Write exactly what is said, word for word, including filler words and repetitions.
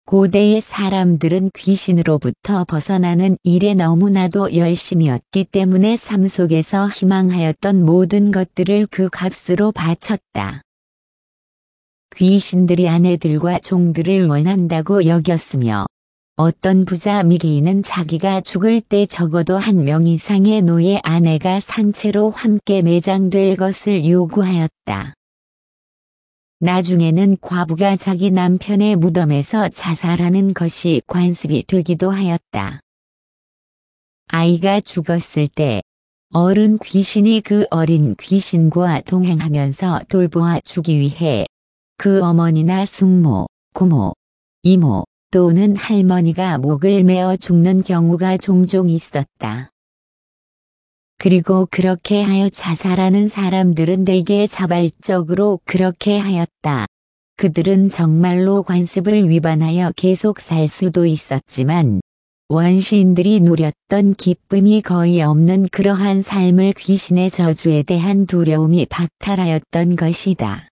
고대의 사람들은 귀신으로부터 벗어나는 일에 너무나도 열심이었기 때문에 삶 속에서 희망하였던 모든 것들을 그 값으로 바쳤다. 귀신들이 아내들과 종들을 원한다고 여겼으며 어떤 부자 미개인은 자기가 죽을 때 적어도 한 명 이상의 노예 아내가 산채로 함께 매장될 것을 요구하였다. 나중에는 과부가 자기 남편의 무덤에서 자살하는 것이 관습이 되기도 하였다. 아이가 죽었을 때 어른 귀신이 그 어린 귀신과 동행하면서 돌보아 주기 위해 그 어머니나 숙모, 고모, 이모 또는 할머니가 목을 메어 죽는 경우가 종종 있었다. 그리고 그렇게 하여 자살하는 사람들은 대개 자발적으로 그렇게 하였다. 그들은 정말로 관습을 위반하여 계속 살 수도 있었지만 원시인들이 누렸던 기쁨이 거의 없는 그러한 삶을 귀신의 저주에 대한 두려움이 박탈하였던 것이다.